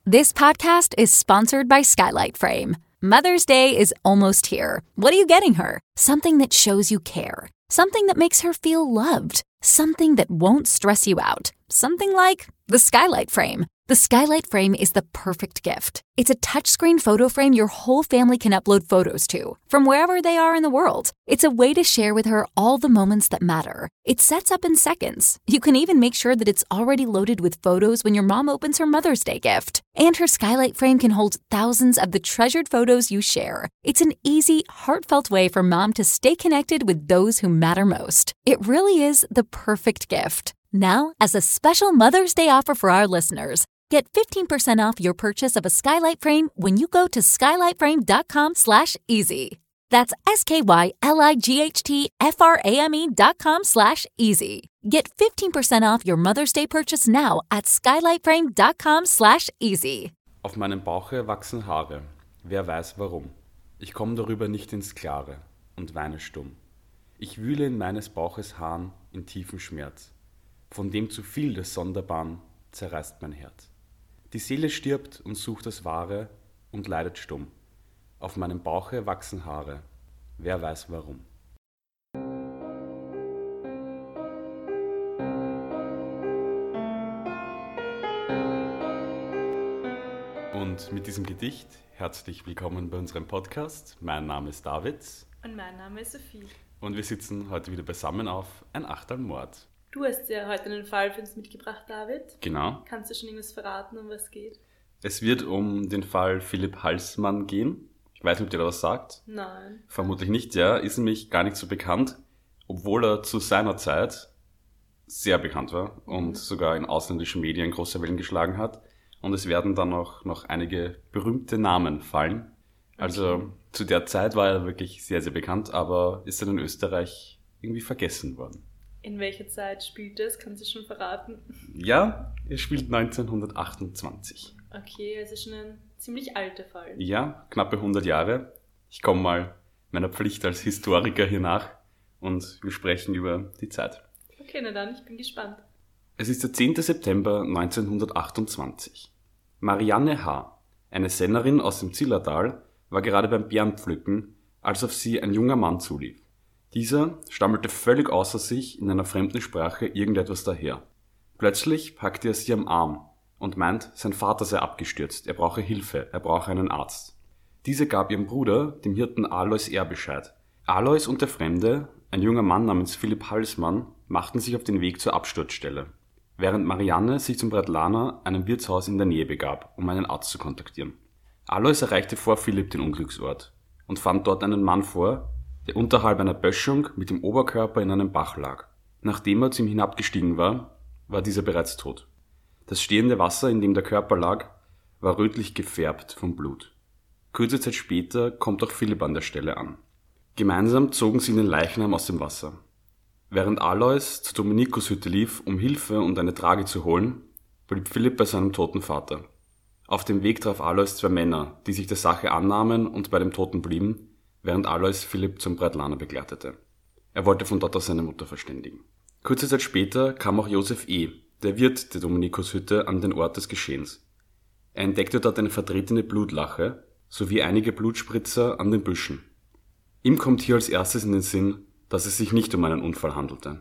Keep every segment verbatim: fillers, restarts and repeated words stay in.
This podcast is sponsored by Skylight Frame. Mother's Day is almost here. What are you getting her? Something that shows you care. Something that makes her feel loved. Something that won't stress you out. Something like the Skylight Frame. The Skylight Frame is the perfect gift. It's a touchscreen photo frame your whole family can upload photos to, from wherever they are in the world. It's a way to share with her all the moments that matter. It sets up in seconds. You can even make sure that it's already loaded with photos when your mom opens her Mother's Day gift. And her Skylight Frame can hold thousands of the treasured photos you share. It's an easy, heartfelt way for mom to stay connected with those who matter most. It really is the perfect gift. Now, as a special Mother's Day offer for our listeners, get fifteen percent off your purchase of a Skylight Frame when you go to skylightframe.com slash easy. That's S-K-Y-L-I-G-H-T-F-R-A-M-E dot com slash easy. Get fifteen percent off your Mother's Day purchase now at skylightframe.com slash easy. Auf meinem Bauche wachsen Haare. Wer weiß warum. Ich komme darüber nicht ins Klare und weine stumm. Ich wühle in meines Bauches Haaren in tiefem Schmerz. Von dem zu viel des Sonderbaren zerreißt mein Herz. Die Seele stirbt und sucht das Wahre und leidet stumm. Auf meinem Bauche wachsen Haare. Wer weiß warum. Und mit diesem Gedicht herzlich willkommen bei unserem Podcast. Mein Name ist David. Und mein Name ist Sophie. Und wir sitzen heute wieder beisammen auf Ein Achterl Mord. Du hast ja heute einen Fall für uns mitgebracht, David. Genau. Kannst du schon irgendwas verraten, um was es geht? Es wird um den Fall Philipp Halsmann gehen. Ich weiß nicht, ob dir da was sagt. Nein. Vermutlich nicht, ja. Ist nämlich gar nicht so bekannt, obwohl er zu seiner Zeit sehr bekannt war und mhm. sogar in ausländischen Medien große Wellen geschlagen hat. Und es werden dann auch noch einige berühmte Namen fallen. Also okay. Zu der Zeit war er wirklich sehr, sehr bekannt, aber ist dann in Österreich irgendwie vergessen worden. In welcher Zeit spielt es? Kannst du schon verraten? Ja, er spielt neunzehnhundertachtundzwanzig. Okay, also schon ein ziemlich alter Fall. Ja, knappe hundert Jahre. Ich komme mal meiner Pflicht als Historiker hier nach und wir sprechen über die Zeit. Okay, na dann, ich bin gespannt. Es ist der zehnte September neunzehnhundertachtundzwanzig. Marianne H., eine Sennerin aus dem Zillertal, war gerade beim Beerenpflücken, als auf sie ein junger Mann zulief. Dieser stammelte völlig außer sich in einer fremden Sprache irgendetwas daher. Plötzlich packte er sie am Arm und meint, sein Vater sei abgestürzt, er brauche Hilfe, er brauche einen Arzt. Diese gab ihrem Bruder, dem Hirten Alois R. Bescheid. Alois und der Fremde, ein junger Mann namens Philipp Halsmann, machten sich auf den Weg zur Absturzstelle, während Marianne sich zum Brettlaner, einem Wirtshaus in der Nähe, begab, um einen Arzt zu kontaktieren. Alois erreichte vor Philipp den Unglücksort und fand dort einen Mann vor, der unterhalb einer Böschung mit dem Oberkörper in einem Bach lag. Nachdem er zu ihm hinabgestiegen war, war dieser bereits tot. Das stehende Wasser, in dem der Körper lag, war rötlich gefärbt vom Blut. Kurze Zeit später kommt auch Philipp an der Stelle an. Gemeinsam zogen sie den Leichnam aus dem Wasser. Während Alois zur Dominikushütte lief, um Hilfe und eine Trage zu holen, blieb Philipp bei seinem toten Vater. Auf dem Weg traf Alois zwei Männer, die sich der Sache annahmen und bei dem Toten blieben, während Alois Philipp zum Brettlaner begleitete. Er wollte von dort aus seine Mutter verständigen. Kurze Zeit später kam auch Josef E., der Wirt der Dominikushütte, an den Ort des Geschehens. Er entdeckte dort eine vertretene Blutlache sowie einige Blutspritzer an den Büschen. Ihm kommt hier als erstes in den Sinn, dass es sich nicht um einen Unfall handelte.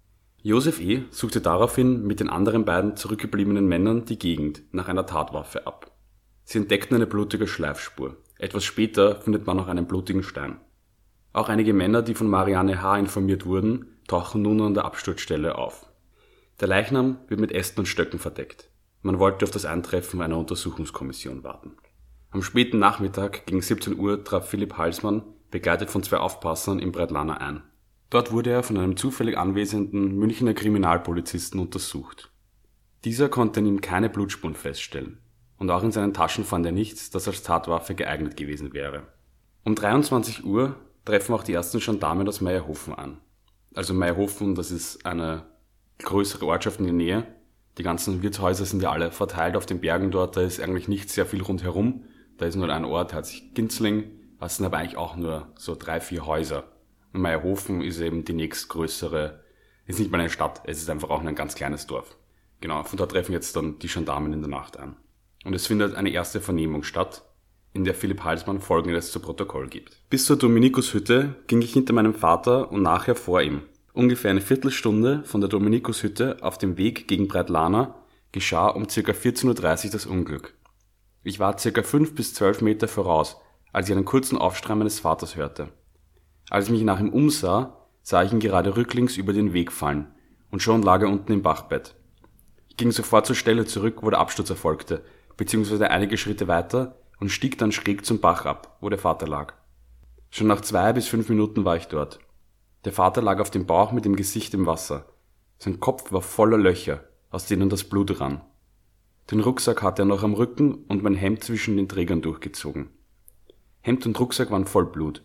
Josef E. suchte daraufhin mit den anderen beiden zurückgebliebenen Männern die Gegend nach einer Tatwaffe ab. Sie entdeckten eine blutige Schleifspur. Etwas später findet man auch einen blutigen Stein. Auch einige Männer, die von Marianne H. informiert wurden, tauchen nun an der Absturzstelle auf. Der Leichnam wird mit Ästen und Stöcken verdeckt. Man wollte auf das Eintreffen einer Untersuchungskommission warten. Am späten Nachmittag gegen siebzehn Uhr traf Philipp Halsmann, begleitet von zwei Aufpassern, im Brettlaner ein. Dort wurde er von einem zufällig anwesenden Münchner Kriminalpolizisten untersucht. Dieser konnte in ihm keine Blutspuren feststellen. Und auch in seinen Taschen fand er nichts, das als Tatwaffe geeignet gewesen wäre. Um dreiundzwanzig Uhr treffen auch die ersten Gendarmen aus Meierhofen an. Also Meierhofen, das ist eine größere Ortschaft in der Nähe. Die ganzen Wirtshäuser sind ja alle verteilt auf den Bergen dort, da ist eigentlich nicht sehr viel rundherum. Da ist nur ein Ort, der hat sich Ginzling, das sind aber eigentlich auch nur so drei, vier Häuser. Und Meierhofen ist eben die nächstgrößere, ist nicht mal eine Stadt, es ist einfach auch ein ganz kleines Dorf. Genau, von dort treffen jetzt dann die Gendarmen in der Nacht an. und es findet eine erste Vernehmung statt, in der Philipp Halsmann Folgendes zu Protokoll gibt. Bis zur Dominikushütte ging ich hinter meinem Vater und nachher vor ihm. Ungefähr eine Viertelstunde von der Dominikushütte auf dem Weg gegen Breitlana geschah um ca. vierzehn Uhr dreißig das Unglück. Ich war ca. fünf bis zwölf Meter voraus, als ich einen kurzen Aufschrei meines Vaters hörte. Als ich mich nach ihm umsah, sah ich ihn gerade rücklings über den Weg fallen, und schon lag er unten im Bachbett. Ich ging sofort zur Stelle zurück, wo der Absturz erfolgte, beziehungsweise einige Schritte weiter, und stieg dann schräg zum Bach ab, wo der Vater lag. Schon nach zwei bis fünf Minuten war ich dort. Der Vater lag auf dem Bauch mit dem Gesicht im Wasser. Sein Kopf war voller Löcher, aus denen das Blut rann. Den Rucksack hatte er noch am Rücken und mein Hemd zwischen den Trägern durchgezogen. Hemd und Rucksack waren voll Blut.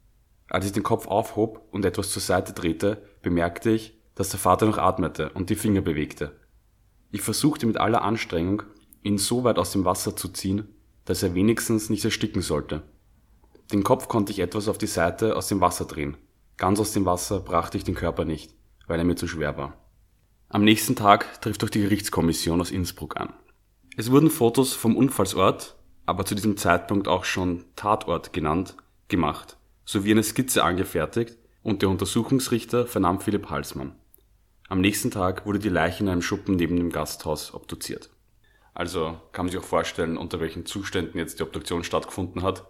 Als ich den Kopf aufhob und etwas zur Seite drehte, bemerkte ich, dass der Vater noch atmete und die Finger bewegte. Ich versuchte mit aller Anstrengung, ihn so weit aus dem Wasser zu ziehen, dass er wenigstens nicht ersticken sollte. Den Kopf konnte ich etwas auf die Seite aus dem Wasser drehen. Ganz aus dem Wasser brachte ich den Körper nicht, weil er mir zu schwer war. Am nächsten Tag trifft auch die Gerichtskommission aus Innsbruck an. Es wurden Fotos vom Unfallsort, aber zu diesem Zeitpunkt auch schon Tatort genannt, gemacht, sowie eine Skizze angefertigt und der Untersuchungsrichter vernahm Philipp Halsmann. Am nächsten Tag wurde die Leiche in einem Schuppen neben dem Gasthaus obduziert. Also kann man sich auch vorstellen, unter welchen Zuständen jetzt die Obduktion stattgefunden hat.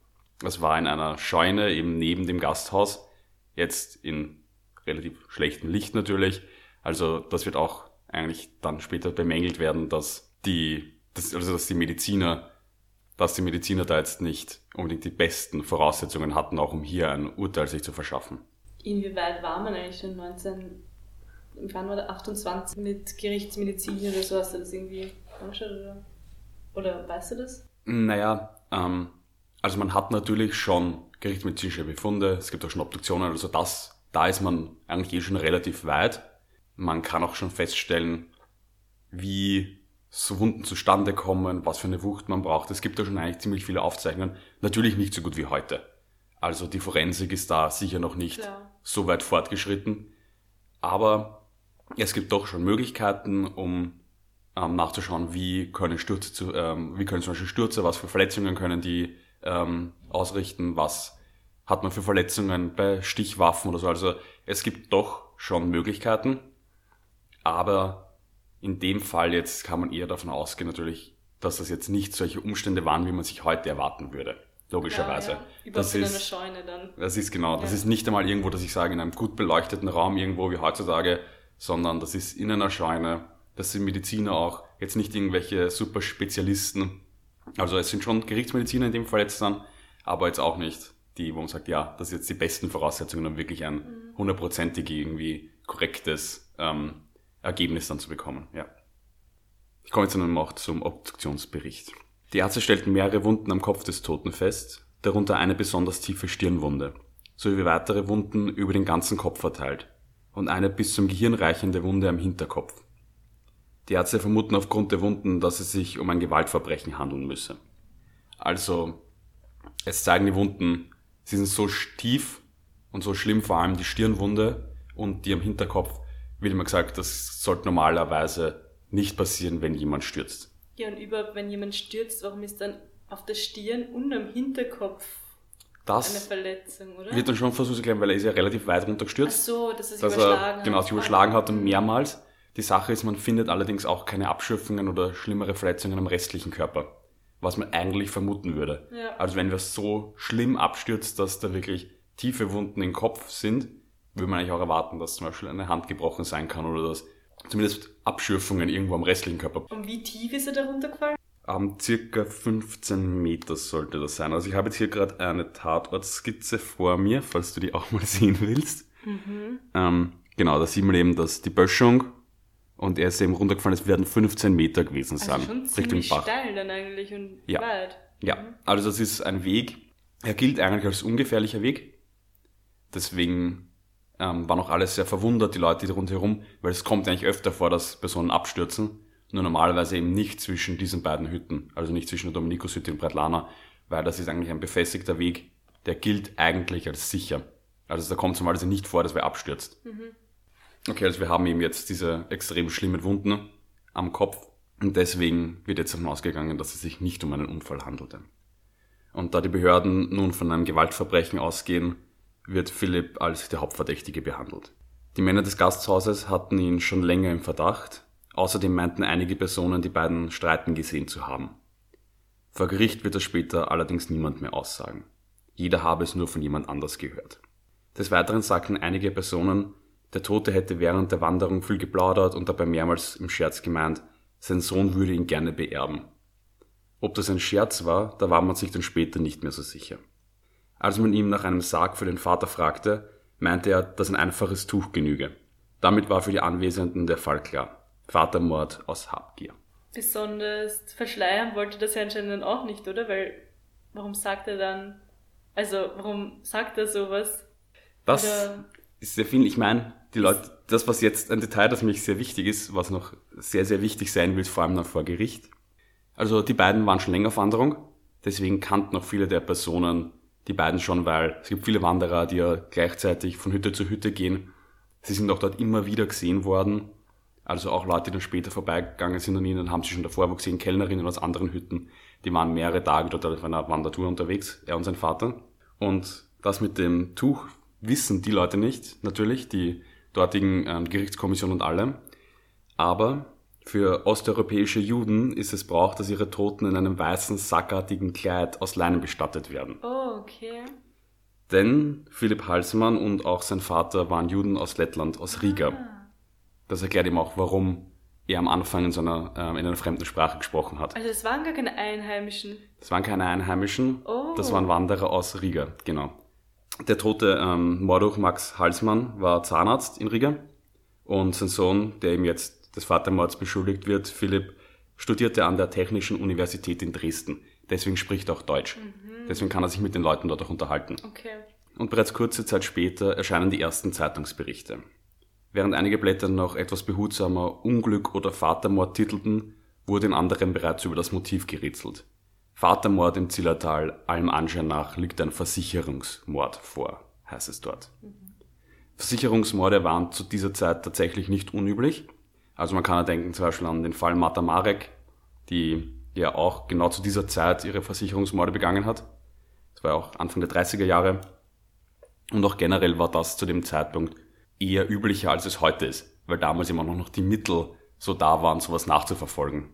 Es war in einer Scheune eben neben dem Gasthaus, jetzt in relativ schlechtem Licht natürlich. Also das wird auch eigentlich dann später bemängelt werden, dass die, dass, also dass die Mediziner, dass die Mediziner da jetzt nicht unbedingt die besten Voraussetzungen hatten, auch um hier ein Urteil sich zu verschaffen. Inwieweit war man eigentlich schon neunzehn, wann war der achtundzwanzig mit Gerichtsmedizin oder so? Hast du das irgendwie angeschaut oder, oder weißt du das? Naja, ähm, also man hat natürlich schon gerichtsmedizinische Befunde, es gibt auch schon Obduktionen, also das, da ist man eigentlich eh schon relativ weit. Man kann auch schon feststellen, wie so Wunden zustande kommen, was für eine Wucht man braucht. Es gibt da schon eigentlich ziemlich viele Aufzeichnungen, natürlich nicht so gut wie heute. Also die Forensik ist da sicher noch nicht Klar. so weit fortgeschritten, aber es gibt doch schon Möglichkeiten, um ähm, nachzuschauen, wie können Stürze, zu, ähm, wie können zum Beispiel Stürze, was für Verletzungen können die ähm, ausrichten, was hat man für Verletzungen bei Stichwaffen oder so. Also es gibt doch schon Möglichkeiten, aber in dem Fall jetzt kann man eher davon ausgehen natürlich, dass das jetzt nicht solche Umstände waren, wie man sich heute erwarten würde. Logischerweise. Ja, ja. Das ist, in einer Scheune dann. Das ist genau, das ja. ist nicht einmal irgendwo, dass ich sage, in einem gut beleuchteten Raum irgendwo wie heutzutage, sondern das ist in einer Scheune. Das sind Mediziner auch, jetzt nicht irgendwelche super Spezialisten. Also es sind schon Gerichtsmediziner in dem Fall jetzt dann, aber jetzt auch nicht die, wo man sagt, ja, das sind jetzt die besten Voraussetzungen, um wirklich ein hundertprozentig irgendwie korrektes ähm, Ergebnis dann zu bekommen. Ja. Ich komme jetzt dann noch zum Obduktionsbericht. Die Ärzte stellten mehrere Wunden am Kopf des Toten fest, darunter eine besonders tiefe Stirnwunde, sowie weitere Wunden über den ganzen Kopf verteilt und eine bis zum Gehirn reichende Wunde am Hinterkopf. Die Ärzte vermuten aufgrund der Wunden, dass es sich um ein Gewaltverbrechen handeln müsse. Also, es zeigen die Wunden, sie sind so tief und so schlimm, vor allem die Stirnwunde und die am Hinterkopf, wie immer gesagt, das sollte normalerweise nicht passieren, wenn jemand stürzt. Ja, und überhaupt, wenn jemand stürzt, warum ist dann auf der Stirn und am Hinterkopf das eine Verletzung, oder? Wird dann schon versucht zu klären, weil er ist ja relativ weit runtergestürzt. Ach so, dass er sich dass überschlagen er, hat. Genau, sich überschlagen hat und mehrmals. Die Sache ist, man findet allerdings auch keine Abschürfungen oder schlimmere Verletzungen am restlichen Körper, was man eigentlich vermuten würde. Ja. Also wenn wir so schlimm abstürzt, dass da wirklich tiefe Wunden im Kopf sind, würde man eigentlich auch erwarten, dass zum Beispiel eine Hand gebrochen sein kann oder dass zumindest Abschürfungen irgendwo am restlichen Körper. Und wie tief ist er da runtergefallen? Um, circa fünfzehn Meter sollte das sein. Also ich habe jetzt hier gerade eine Tatortskizze vor mir, falls du die auch mal sehen willst. Mhm. Ähm, genau, da sieht man eben, dass die Böschung und er ist eben runtergefallen, es werden fünfzehn Meter gewesen sein. Also schon Richtung ziemlich Bach. steil dann eigentlich und Ja. weit. Ja, Mhm. also das ist ein Weg, er gilt eigentlich als ungefährlicher Weg. Deswegen ähm, waren auch alle sehr verwundert, die Leute rundherum, weil es kommt eigentlich öfter vor, dass Personen abstürzen. Nur normalerweise eben nicht zwischen diesen beiden Hütten, also nicht zwischen der Dominikushütte und Breitlana, weil das ist eigentlich ein befestigter Weg, der gilt eigentlich als sicher. Also da kommt es normalerweise nicht vor, dass wer abstürzt. Mhm. Okay, also wir haben eben jetzt diese extrem schlimmen Wunden am Kopf. Und deswegen wird jetzt davon ausgegangen, dass es sich nicht um einen Unfall handelte. Und da die Behörden nun von einem Gewaltverbrechen ausgehen, wird Philipp als der Hauptverdächtige behandelt. Die Männer des Gasthauses hatten ihn schon länger im Verdacht. Außerdem meinten einige Personen, die beiden streiten gesehen zu haben. Vor Gericht wird das später allerdings niemand mehr aussagen. Jeder habe es nur von jemand anders gehört. Des Weiteren sagten einige Personen, der Tote hätte während der Wanderung viel geplaudert und dabei mehrmals im Scherz gemeint, sein Sohn würde ihn gerne beerben. Ob das ein Scherz war, da war man sich dann später nicht mehr so sicher. Als man ihn nach einem Sarg für den Vater fragte, meinte er, dass ein einfaches Tuch genüge. Damit war für die Anwesenden der Fall klar. Vatermord aus Habgier. Besonders verschleiern wollte das ja anscheinend auch nicht, oder? Weil, warum sagt er dann, also, warum sagt er sowas? Das oder ist sehr viel. Ich meine, die Leute, das, was jetzt ein Detail, das mich sehr wichtig ist, was noch sehr, sehr wichtig sein wird, vor allem dann vor Gericht. Also, die beiden waren schon länger auf Wanderung, deswegen kannten auch viele der Personen die beiden schon, weil es gibt viele Wanderer, die ja gleichzeitig von Hütte zu Hütte gehen. Sie sind auch dort immer wieder gesehen worden. Also auch Leute, die dann später vorbeigegangen sind an ihnen, haben sie schon davor wo gesehen, Kellnerinnen aus anderen Hütten. Die waren mehrere Tage dort auf einer Wandertour unterwegs, er und sein Vater. Und das mit dem Tuch wissen die Leute nicht, natürlich, die dortigen ähm, Gerichtskommissionen und alle. Aber für osteuropäische Juden ist es Brauch, dass ihre Toten in einem weißen, sackartigen Kleid aus Leinen bestattet werden. Oh, okay. Denn Philipp Halsemann und auch sein Vater waren Juden aus Lettland, aus Riga. Ah. Das erklärt ihm auch, warum er am Anfang in, so einer, äh, in einer fremden Sprache gesprochen hat. Also es waren gar keine Einheimischen. Das waren keine Einheimischen, Oh. das waren Wanderer aus Riga, genau. Der tote ähm, Mordor Max Halsmann war Zahnarzt in Riga und sein Sohn, der ihm jetzt des Vatermords beschuldigt wird, Philipp, studierte an der Technischen Universität in Dresden. Deswegen spricht er auch Deutsch. Mhm. Deswegen kann er sich mit den Leuten dort auch unterhalten. Okay. Und bereits kurze Zeit später erscheinen die ersten Zeitungsberichte. Während einige Blätter noch etwas behutsamer Unglück oder Vatermord titelten, wurde in anderen bereits über das Motiv gerätselt. Vatermord im Zillertal, allem Anschein nach liegt ein Versicherungsmord vor, heißt es dort. Mhm. Versicherungsmorde waren zu dieser Zeit tatsächlich nicht unüblich. Also man kann ja denken zum Beispiel an den Fall Marta Marek, die ja auch genau zu dieser Zeit ihre Versicherungsmorde begangen hat. Das war ja auch Anfang der dreißiger Jahre. Und auch generell war das zu dem Zeitpunkt eher üblicher, als es heute ist, weil damals immer noch die Mittel so da waren, sowas nachzuverfolgen.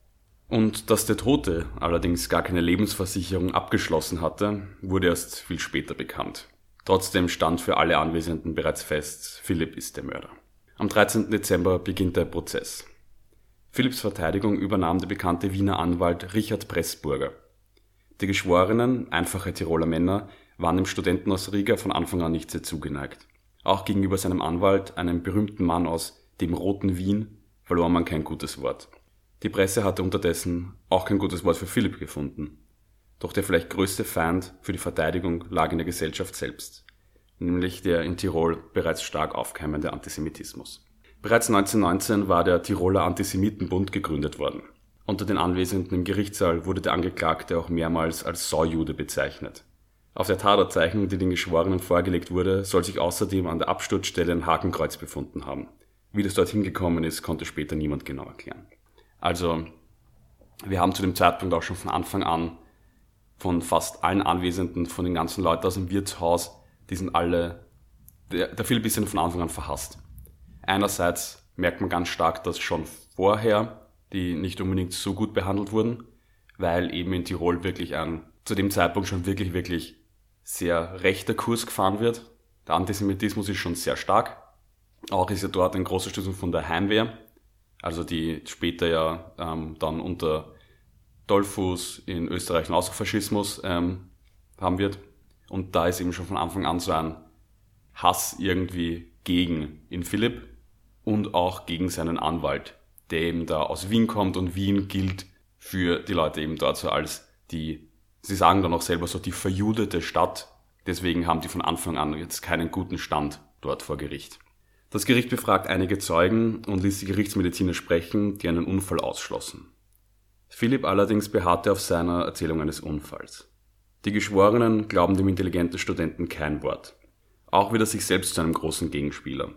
Und dass der Tote allerdings gar keine Lebensversicherung abgeschlossen hatte, wurde erst viel später bekannt. Trotzdem stand für alle Anwesenden bereits fest, Philipp ist der Mörder. Am dreizehnten Dezember beginnt der Prozess. Philipps Verteidigung übernahm der bekannte Wiener Anwalt Richard Pressburger. Die Geschworenen, einfache Tiroler Männer, waren dem Studenten aus Riga von Anfang an nicht sehr zugeneigt. Auch gegenüber seinem Anwalt, einem berühmten Mann aus dem Roten Wien, verlor man kein gutes Wort. Die Presse hatte unterdessen auch kein gutes Wort für Philipp gefunden. Doch der vielleicht größte Feind für die Verteidigung lag in der Gesellschaft selbst, nämlich der in Tirol bereits stark aufkeimende Antisemitismus. Bereits neunzehnhundertneunzehn war der Tiroler Antisemitenbund gegründet worden. Unter den Anwesenden im Gerichtssaal wurde der Angeklagte auch mehrmals als Saujude bezeichnet. Auf der Tatortzeichnung, die den Geschworenen vorgelegt wurde, soll sich außerdem an der Absturzstelle ein Hakenkreuz befunden haben. Wie das dorthin gekommen ist, konnte später niemand genau erklären. Also, wir haben zu dem Zeitpunkt auch schon von Anfang an von fast allen Anwesenden, von den ganzen Leuten aus dem Wirtshaus, die sind alle, der, der Philipp ist ja von Anfang an verhasst. Einerseits merkt man ganz stark, dass schon vorher die nicht unbedingt so gut behandelt wurden, weil eben in Tirol wirklich ein, zu dem Zeitpunkt schon wirklich, wirklich sehr rechter Kurs gefahren wird. Der Antisemitismus ist schon sehr stark. Auch ist ja dort ein großer Schlüssel von der Heimwehr, also die später ja ähm, dann unter Dollfuß in Österreich einen Austrofaschismus ähm, haben wird. Und da ist eben schon von Anfang an so ein Hass irgendwie gegen in Philipp und auch gegen seinen Anwalt, der eben da aus Wien kommt, und Wien gilt für die Leute eben dort so als die, sie sagen dann auch selber so, die verjudete Stadt. Deswegen haben die von Anfang an jetzt keinen guten Stand dort vor Gericht. Das Gericht befragt einige Zeugen und ließ die Gerichtsmediziner sprechen, die einen Unfall ausschlossen. Philipp allerdings beharrte auf seiner Erzählung eines Unfalls. Die Geschworenen glauben dem intelligenten Studenten kein Wort. Auch wird er sich selbst zu einem großen Gegenspieler.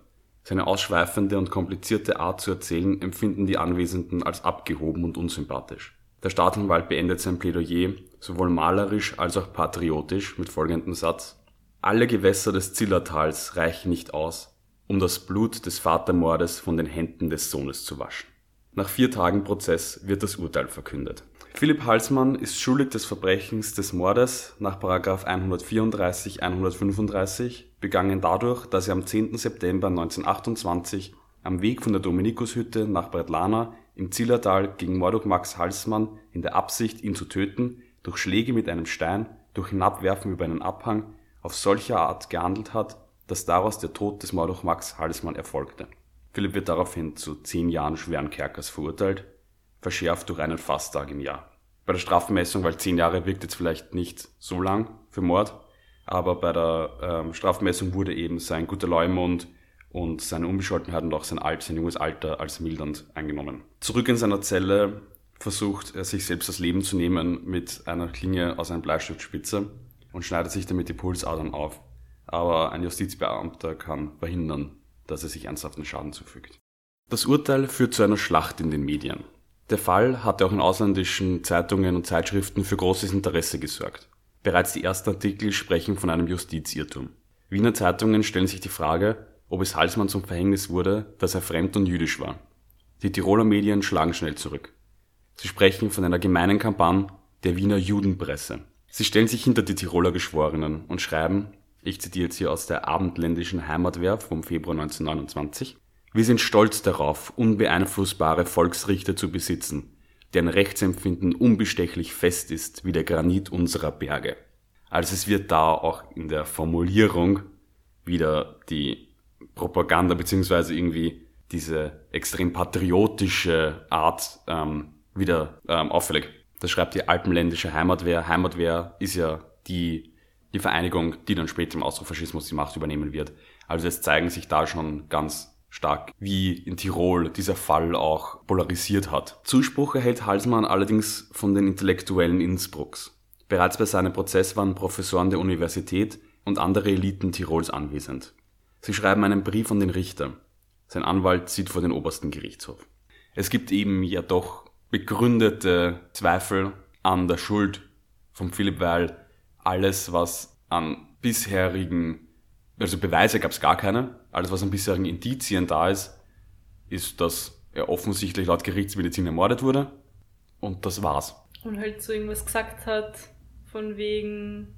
Seine ausschweifende und komplizierte Art zu erzählen empfinden die Anwesenden als abgehoben und unsympathisch. Der Staatsanwalt beendet sein Plädoyer sowohl malerisch als auch patriotisch mit folgendem Satz: Alle Gewässer des Zillertals reichen nicht aus, um das Blut des Vatermordes von den Händen des Sohnes zu waschen. Nach vier Tagen Prozess wird das Urteil verkündet. Philipp Halsmann ist schuldig des Verbrechens des Mordes nach Paragraph hundertvierunddreißig, hundertfünfunddreißig, begangen dadurch, dass er am zehnten September neunzehnhundertachtundzwanzig am Weg von der Dominikushütte nach Bretlana im Zillertal gegen Mordok Max Halsmann in der Absicht, ihn zu töten, durch Schläge mit einem Stein, durch Hinabwerfen über einen Abhang, auf solche Art gehandelt hat, dass daraus der Tod des Mordok Max Halsmann erfolgte. Philipp wird daraufhin zu zehn Jahren schweren Kerkers verurteilt, verschärft durch einen Fasttag im Jahr. Bei der Strafmessung, weil zehn Jahre wirkt jetzt vielleicht nicht so lang für Mord, aber bei der ähm, Strafmessung wurde eben sein guter Leumund und seine Unbescholtenheit und auch sein, Alt, sein junges Alter als mildernd eingenommen. Zurück in seiner Zelle versucht er sich selbst das Leben zu nehmen mit einer Klinge aus einer Bleistiftspitze und schneidet sich damit die Pulsadern auf. Aber ein Justizbeamter kann verhindern, dass er sich ernsthaften Schaden zufügt. Das Urteil führt zu einer Schlacht in den Medien. Der Fall hatte auch in ausländischen Zeitungen und Zeitschriften für großes Interesse gesorgt. Bereits die ersten Artikel sprechen von einem Justizirrtum. Wiener Zeitungen stellen sich die Frage, ob es Halsmann zum Verhängnis wurde, dass er fremd und jüdisch war. Die Tiroler Medien schlagen schnell zurück. Sie sprechen von einer gemeinen Kampagne der Wiener Judenpresse. Sie stellen sich hinter die Tiroler Geschworenen und schreiben, ich zitiere jetzt hier aus der Abendländischen Heimatwehr vom Februar neunzehnhundertneunundzwanzig, wir sind stolz darauf, unbeeinflussbare Volksrichter zu besitzen, deren Rechtsempfinden unbestechlich fest ist wie der Granit unserer Berge. Also es wird da auch in der Formulierung wieder die Propaganda bzw. irgendwie diese extrem patriotische Art ähm, wieder ähm, auffällig. Das schreibt die Alpenländische Heimatwehr. Heimatwehr ist ja die, die Vereinigung, die dann später im Austrofaschismus die Macht übernehmen wird. Also es zeigen sich da schon ganz stark, wie in Tirol dieser Fall auch polarisiert hat. Zuspruch erhält Halsmann allerdings von den Intellektuellen Innsbrucks. Bereits bei seinem Prozess waren Professoren der Universität und andere Eliten Tirols anwesend. Sie schreiben einen Brief an den Richter. Sein Anwalt zieht vor den obersten Gerichtshof. Es gibt eben ja doch begründete Zweifel an der Schuld von Philipp, weil alles, was an bisherigen, also Beweise gab es gar keine, alles, was an bisherigen Indizien da ist, ist, dass er offensichtlich laut Gerichtsmedizin ermordet wurde und das war's. Und halt so irgendwas gesagt hat, von wegen,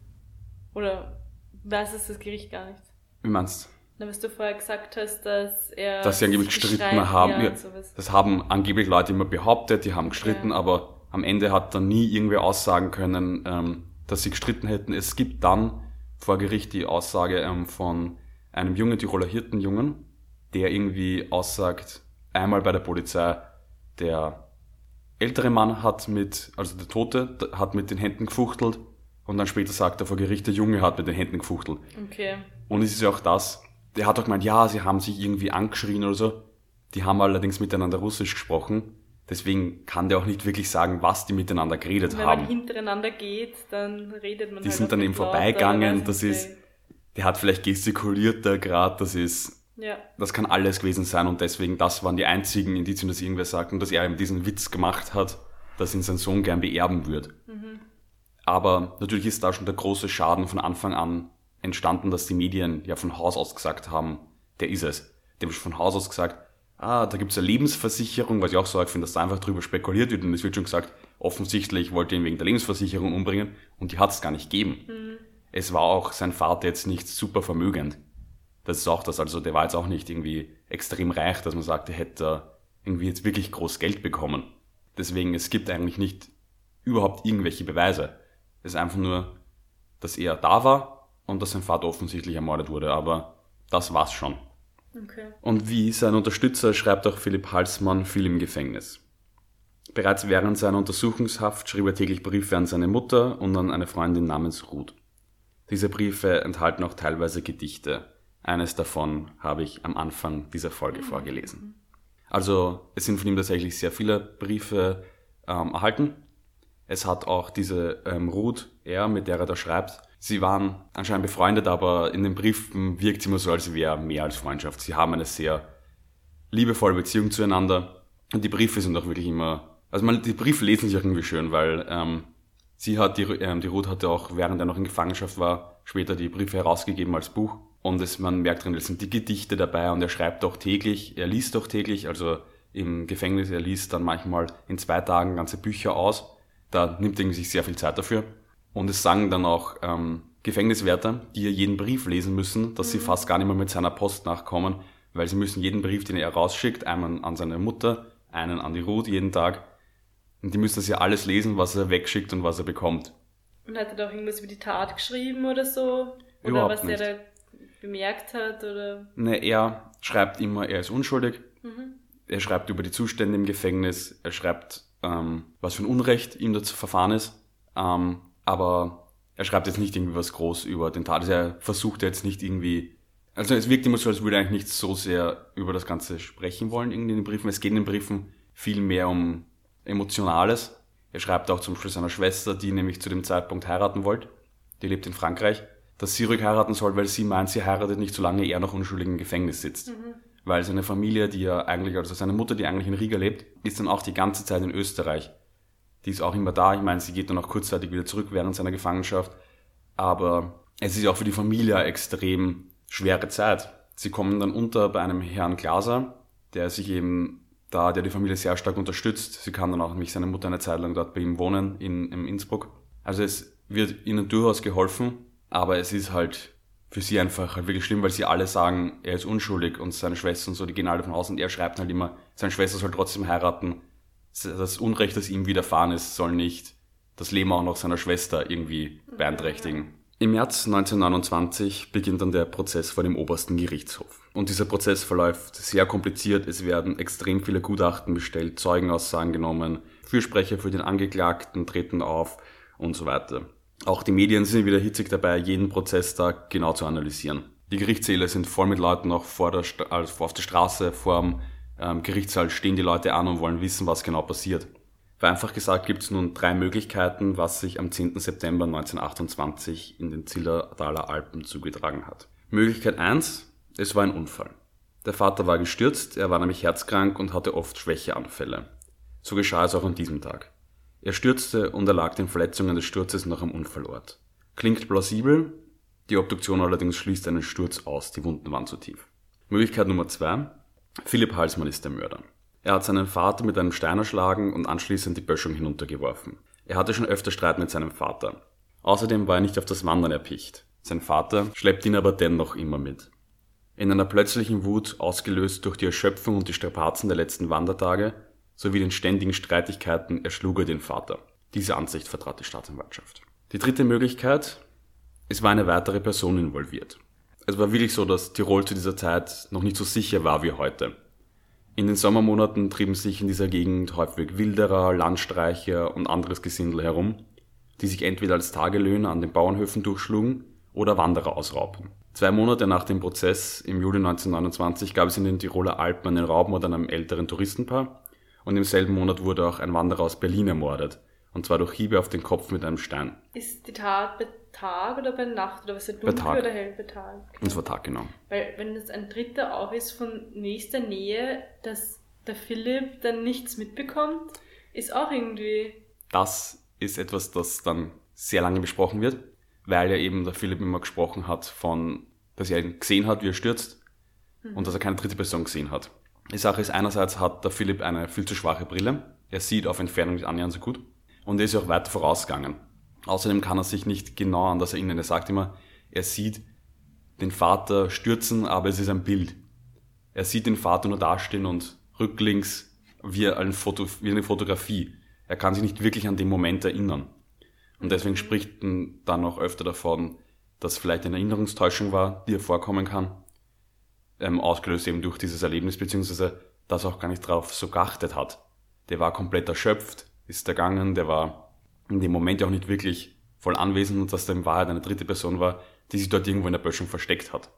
oder weiß es das Gericht gar nicht? Wie meinst du? Na, was du vorher gesagt hast, dass er... Dass sie angeblich gestritten haben. Ja, das haben angeblich Leute immer behauptet, die haben gestritten, ja. Aber am Ende hat dann nie irgendwer aussagen können, ähm, dass sie gestritten hätten. Es gibt dann vor Gericht die Aussage ähm, von einem jungen Tiroler Hirtenjungen, der irgendwie aussagt, einmal bei der Polizei, der ältere Mann hat mit, also der Tote, hat mit den Händen gefuchtelt und dann später sagt er vor Gericht, der Junge hat mit den Händen gefuchtelt. Okay. Und es ist ja auch das, der hat auch gemeint, ja, sie haben sich irgendwie angeschrien oder so. Die haben allerdings miteinander Russisch gesprochen. Deswegen kann der auch nicht wirklich sagen, was die miteinander geredet Wenn haben. Wenn man hintereinander geht, dann redet man Die halt sind dann eben vorbeigegangen, das nicht, ist, der hat vielleicht gestikuliert da gerade, das ist, ja. Das kann alles gewesen sein und deswegen, das waren die einzigen Indizien, dass irgendwer sagt und dass er eben diesen Witz gemacht hat, dass ihn sein Sohn gern beerben wird. Mhm. Aber natürlich ist da schon der große Schaden von Anfang an entstanden, dass die Medien ja von Haus aus gesagt haben, der ist es. Die haben schon von Haus aus gesagt, ah, da gibt's eine Lebensversicherung, was ich auch so arg finde, dass da einfach drüber spekuliert wird und es wird schon gesagt, offensichtlich wollte ihn wegen der Lebensversicherung umbringen und die hat's gar nicht gegeben. Mhm. Es war auch sein Vater jetzt nicht super vermögend. Das ist auch das, also der war jetzt auch nicht irgendwie extrem reich, dass man sagt, er hätte irgendwie jetzt wirklich groß Geld bekommen. Deswegen, es gibt eigentlich nicht überhaupt irgendwelche Beweise. Es ist einfach nur, dass er da war und dass sein Vater offensichtlich ermordet wurde, aber das war's schon. Okay. Und wie sein Unterstützer schreibt auch Philipp Halsmann viel im Gefängnis. Bereits während seiner Untersuchungshaft schrieb er täglich Briefe an seine Mutter und an eine Freundin namens Ruth. Diese Briefe enthalten auch teilweise Gedichte. Eines davon habe ich am Anfang dieser Folge mhm. vorgelesen. Also es sind von ihm tatsächlich sehr viele Briefe ähm, erhalten. Es hat auch diese ähm, Ruth, er, mit der er da schreibt, Sie waren anscheinend befreundet, aber in den Briefen wirkt es immer so, als wäre mehr als Freundschaft. Sie haben eine sehr liebevolle Beziehung zueinander und die Briefe sind auch wirklich immer, also man, die Briefe lesen sich auch irgendwie schön, weil ähm, sie hat, die, ähm, die Ruth hatte auch, während er noch in Gefangenschaft war, später die Briefe herausgegeben als Buch und es, man merkt drin, es sind die Gedichte dabei und er schreibt auch täglich, er liest auch täglich, also im Gefängnis, er liest dann manchmal in zwei Tagen ganze Bücher aus, da nimmt er sich sehr viel Zeit dafür. Und es sagen dann auch ähm, Gefängniswärter, die ja jeden Brief lesen müssen, dass mhm. sie fast gar nicht mehr mit seiner Post nachkommen, weil sie müssen jeden Brief, den er rausschickt, einmal an seine Mutter, einen an die Ruth jeden Tag. Und die müssen das ja alles lesen, was er wegschickt und was er bekommt. Und hat er da auch irgendwas über die Tat geschrieben oder so? Oder Überhaupt was nicht. er da bemerkt hat? Oder? Ne, er schreibt immer, er ist unschuldig. Mhm. Er schreibt über die Zustände im Gefängnis. Er schreibt, ähm, was für ein Unrecht ihm dazu verfahren ist. Ähm, Aber er schreibt jetzt nicht irgendwie was groß über den Tat. Also er versucht jetzt nicht irgendwie, also es wirkt immer so, als würde er eigentlich nicht so sehr über das Ganze sprechen wollen irgendwie in den Briefen. Es geht in den Briefen viel mehr um Emotionales. Er schreibt auch zum Beispiel seiner Schwester, die nämlich zu dem Zeitpunkt heiraten wollte, die lebt in Frankreich, dass sie ruhig heiraten soll, weil sie meint, sie heiratet nicht, solange er noch unschuldig im Gefängnis sitzt. Mhm. Weil seine Familie, die ja eigentlich, also seine Mutter, die eigentlich in Riga lebt, ist dann auch die ganze Zeit in Österreich. Die ist auch immer da. Ich meine, sie geht dann auch kurzzeitig wieder zurück während seiner Gefangenschaft. Aber es ist ja auch für die Familie eine extrem schwere Zeit. Sie kommen dann unter bei einem Herrn Glaser, der sich eben da, der die Familie sehr stark unterstützt. Sie kann dann auch nämlich seine Mutter eine Zeit lang dort bei ihm wohnen, in, in Innsbruck. Also es wird ihnen durchaus geholfen, aber es ist halt für sie einfach halt wirklich schlimm, weil sie alle sagen, er ist unschuldig und seine Schwester und so, die gehen alle davon aus und er schreibt halt immer, seine Schwester soll trotzdem heiraten. Das Unrecht, das ihm widerfahren ist, soll nicht das Leben auch noch seiner Schwester irgendwie beeinträchtigen. Im März neunzehnhundertneunundzwanzig beginnt dann der Prozess vor dem obersten Gerichtshof. Und dieser Prozess verläuft sehr kompliziert. Es werden extrem viele Gutachten bestellt, Zeugenaussagen genommen, Fürsprecher für den Angeklagten treten auf und so weiter. Auch die Medien sind wieder hitzig dabei, jeden Prozesstag genau zu analysieren. Die Gerichtssäle sind voll mit Leuten, auch vor der St- also auf der Straße, vor dem ähm, Gerichtssaal stehen die Leute an und wollen wissen, was genau passiert. Vereinfacht gesagt gibt es nun drei Möglichkeiten, was sich am zehnten September neunzehnhundertachtundzwanzig in den Zillertaler Alpen zugetragen hat. Möglichkeit eins: Es war ein Unfall. Der Vater war gestürzt, er war nämlich herzkrank und hatte oft Schwächeanfälle. So geschah es auch an diesem Tag. Er stürzte und erlag den Verletzungen des Sturzes noch am Unfallort. Klingt plausibel, die Obduktion allerdings schließt einen Sturz aus, die Wunden waren zu tief. Möglichkeit Nummer zwei: Philipp Halsmann ist der Mörder. Er hat seinen Vater mit einem Stein erschlagen und anschließend die Böschung hinuntergeworfen. Er hatte schon öfter Streit mit seinem Vater. Außerdem war er nicht auf das Wandern erpicht. Sein Vater schleppt ihn aber dennoch immer mit. In einer plötzlichen Wut, ausgelöst durch die Erschöpfung und die Strapazen der letzten Wandertage, sowie den ständigen Streitigkeiten erschlug er den Vater. Diese Ansicht vertrat die Staatsanwaltschaft. Die dritte Möglichkeit: Es war eine weitere Person involviert. Es war wirklich so, dass Tirol zu dieser Zeit noch nicht so sicher war wie heute. In den Sommermonaten trieben sich in dieser Gegend häufig Wilderer, Landstreicher und anderes Gesindel herum, die sich entweder als Tagelöhner an den Bauernhöfen durchschlugen oder Wanderer ausraubten. Zwei Monate nach dem Prozess, im Juli neunzehnhundertneunundneunzig, gab es in den Tiroler Alpen einen Raubmord an einem älteren Touristenpaar und im selben Monat wurde auch ein Wanderer aus Berlin ermordet, und zwar durch Hiebe auf den Kopf mit einem Stein. Ist die Tat bei Tag oder bei Nacht oder was ist dunkel oder hell bei Tag? Okay. Das war Tag, genau. Weil wenn das ein Dritter auch ist von nächster Nähe, dass der Philipp dann nichts mitbekommt, ist auch irgendwie... Das ist etwas, das dann sehr lange besprochen wird, weil ja eben der Philipp immer gesprochen hat von, dass er ihn gesehen hat, wie er stürzt, mhm. und dass er keine dritte Person gesehen hat. Die Sache ist, einerseits hat der Philipp eine viel zu schwache Brille, er sieht auf Entfernung nicht annähernd so gut und er ist ja auch weiter vorausgegangen. Außerdem kann er sich nicht genau an das erinnern. Er sagt immer, er sieht den Vater stürzen, aber es ist ein Bild. Er sieht den Vater nur dastehen und rücklings wie eine, Foto, wie eine Fotografie. Er kann sich nicht wirklich an den Moment erinnern. Und deswegen spricht er dann auch öfter davon, dass vielleicht eine Erinnerungstäuschung war, die er vorkommen kann, ähm, ausgelöst eben durch dieses Erlebnis, beziehungsweise dass er auch gar nicht drauf so geachtet hat. Der war komplett erschöpft, ist ergangen, der war in dem Moment auch nicht wirklich voll anwesend und dass da in Wahrheit eine dritte Person war, die sich dort irgendwo in der Böschung versteckt hat.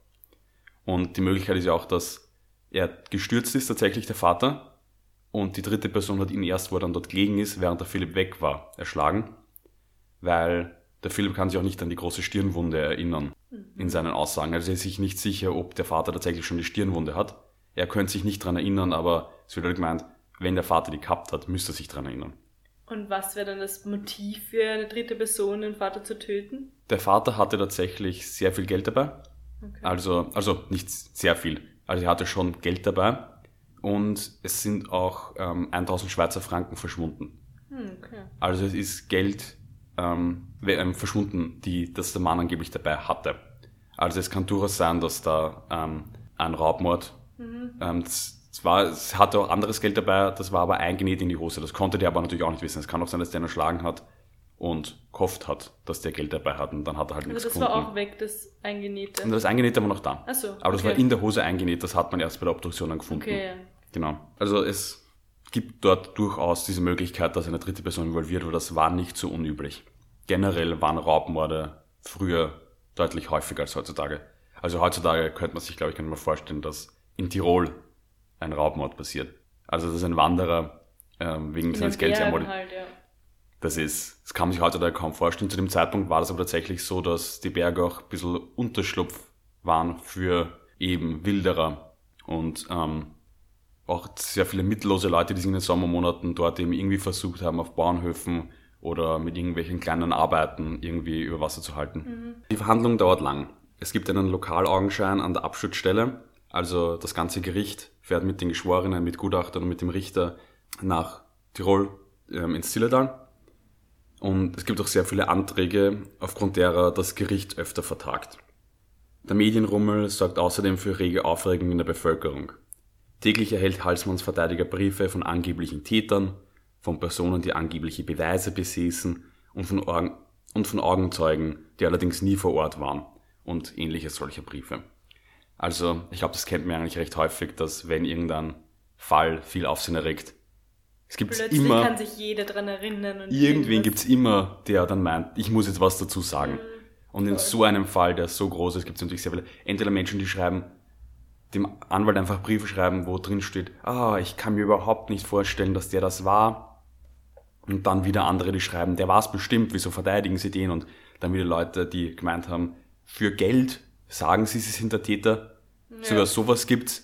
Und die Möglichkeit ist ja auch, dass er gestürzt ist, tatsächlich der Vater, und die dritte Person hat ihn erst, wo er dann dort gelegen ist, während der Philipp weg war, erschlagen, weil Der Philipp kann sich auch nicht an die große Stirnwunde erinnern mhm. in seinen Aussagen. Also er ist sich nicht sicher, ob der Vater tatsächlich schon die Stirnwunde hat. Er könnte sich nicht daran erinnern, aber es wird halt gemeint, wenn der Vater die gehabt hat, müsste er sich daran erinnern. Und was wäre dann das Motiv für eine dritte Person, den Vater zu töten? Der Vater hatte tatsächlich sehr viel Geld dabei. Okay. Also, also nicht sehr viel. Also er hatte schon Geld dabei. Und es sind auch ähm, tausend Schweizer Franken verschwunden. Hm, okay. Also es ist Geld ähm, verschwunden, die das der Mann angeblich dabei hatte. Also es kann durchaus sein, dass da ähm, ein Raubmord, mhm. ähm, das, das war, es hatte auch anderes Geld dabei, das war aber eingenäht in die Hose. Das konnte der aber natürlich auch nicht wissen. Es kann auch sein, dass der ihn erschlagen hat und gehofft hat, dass der Geld dabei hat und dann hat er halt also nichts das gefunden. war auch weg, das Eingenähte? Und das Eingenähte war noch da. Ach so, aber das okay. war in der Hose eingenäht, das hat man erst bei der Obduktion dann gefunden. Okay, ja. Genau. Also es gibt dort durchaus diese Möglichkeit, dass eine dritte Person involviert war. Das war nicht so unüblich. Generell waren Raubmorde früher deutlich häufiger als heutzutage. Also heutzutage könnte man sich, glaube ich, kann man vorstellen, dass in Tirol ein Raubmord passiert. Also dass ein Wanderer ähm, wegen seines Geldes ermordet. Halt, ja. Das ist, das kann man sich heutzutage kaum vorstellen. Zu dem Zeitpunkt war das aber tatsächlich so, dass die Berge auch ein bisschen Unterschlupf waren für eben Wilderer und ähm, auch sehr viele mittellose Leute, die sich in den Sommermonaten dort eben irgendwie versucht haben, auf Bauernhöfen oder mit irgendwelchen kleinen Arbeiten irgendwie über Wasser zu halten. Mhm. Die Verhandlung dauert lang. Es gibt einen Lokalaugenschein an der Abschutzstelle. Also das ganze Gericht fährt mit den Geschworenen, mit Gutachtern und mit dem Richter nach Tirol ähm, ins Zillertal. Und es gibt auch sehr viele Anträge, aufgrund derer das Gericht öfter vertagt. Der Medienrummel sorgt außerdem für rege Aufregung in der Bevölkerung. Täglich erhält Halsmanns Verteidiger Briefe von angeblichen Tätern, von Personen, die angebliche Beweise besäßen und von, Augen- und von Augenzeugen, die allerdings nie vor Ort waren und ähnliche solcher Briefe. Also ich glaube, das kennt man eigentlich recht häufig, dass wenn irgendein Fall viel Aufsehen erregt, es gibt Plötzlich immer, kann sich jeder daran erinnern. Und irgendwen gibt es immer, der dann meint, ich muss jetzt was dazu sagen. Mhm, und in voll. so einem Fall, der so groß ist, gibt es natürlich sehr viele, entweder Menschen, die schreiben, dem Anwalt einfach Briefe schreiben, wo drin steht, ah, ich kann mir überhaupt nicht vorstellen, dass der das war. Und dann wieder andere, die schreiben, der war es bestimmt, wieso verteidigen sie den? Und dann wieder Leute, die gemeint haben, für Geld sagen sie, sie sind der Täter. Ja. Sogar sowas gibt's.